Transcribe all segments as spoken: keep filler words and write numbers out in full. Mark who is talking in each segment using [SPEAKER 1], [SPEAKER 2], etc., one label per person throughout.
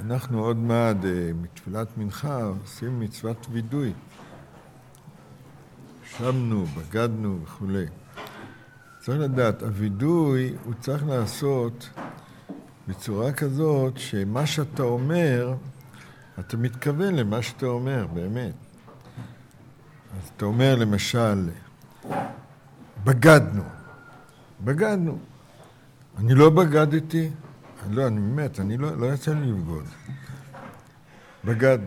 [SPEAKER 1] אנחנו עוד מעט מתפילת מנחה עושים מצוות וידוי. שבנו, בגדנו וכו'. צריך לדעת, הוידוי הוא צריך לעשות בצורה כזאת שמה שאתה אומר, אתה מתכוון למה שאתה אומר, באמת. אז אתה אומר למשל, בגדנו. בגדנו. אני לא בגדתי. לא, אני באמת, אני לא, לא יצא לי לבגוד. בגדנו.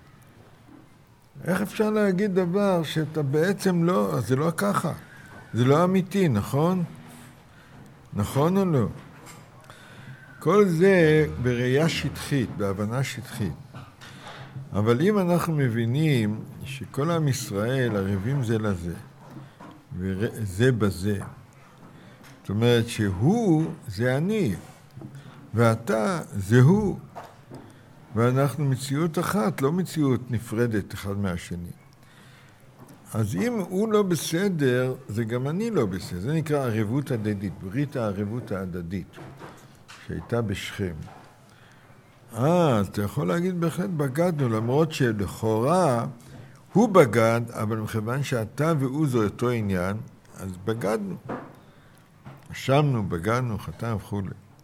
[SPEAKER 1] איך אפשר להגיד דבר שאתה בעצם לא, זה לא ככה. זה לא אמיתי, נכון? נכון או לא? כל זה בראייה שטחית, בהבנה שטחית. אבל אם אנחנו מבינים שכל עם ישראל ערבים זה לזה, וזה בזה, זאת אומרת שהוא זה אני, ואתה זה הוא, ואנחנו מציאות אחת, לא מציאות נפרדת אחד מהשני. אז אם הוא לא בסדר, זה גם אני לא בסדר. זה נקרא ערבות הדדית, ברית הערבות ההדדית, שהייתה בשכם. אה, אז אתה יכול להגיד בהחלט בגדנו, למרות שלכאורה הוא בגד, אבל מכיוון שאתה והוא זו אותו עניין, אז בגדנו. אשמנו, בגדנו, חטא וכו'.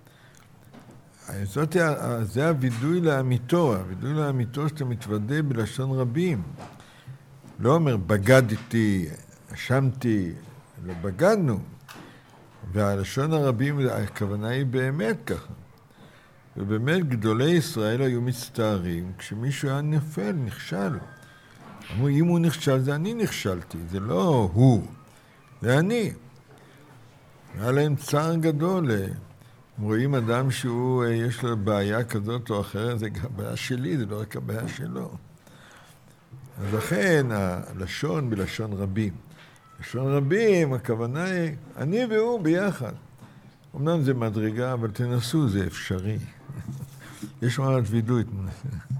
[SPEAKER 1] זאת, זה הוידוי לאמיתו, הוידוי לאמיתו שאתה מתוודה בלשון רבים. לא אומר בגדתי, אשמתי, לא בגדנו. והלשון הרבים, הכוונה היא באמת ככה. ובאמת גדולי ישראל היו מצטערים כשמישהו היה נפל, נכשל. אמרו, אם הוא נכשל, זה אני נכשלתי, זה לא הוא, זה אני. היה להם צער גדול. הם רואים אדם שהוא, יש לו בעיה כזאת או אחרת, זה גם בעיה שלי, זה לא רק הבעיה שלו. אז לכן הלשון בלשון רבים. לשון רבים, הכוונה היא, אני והוא ביחד. אמנם זה מדרגה, אבל תנסו, זה אפשרי. יש מעט וידוי.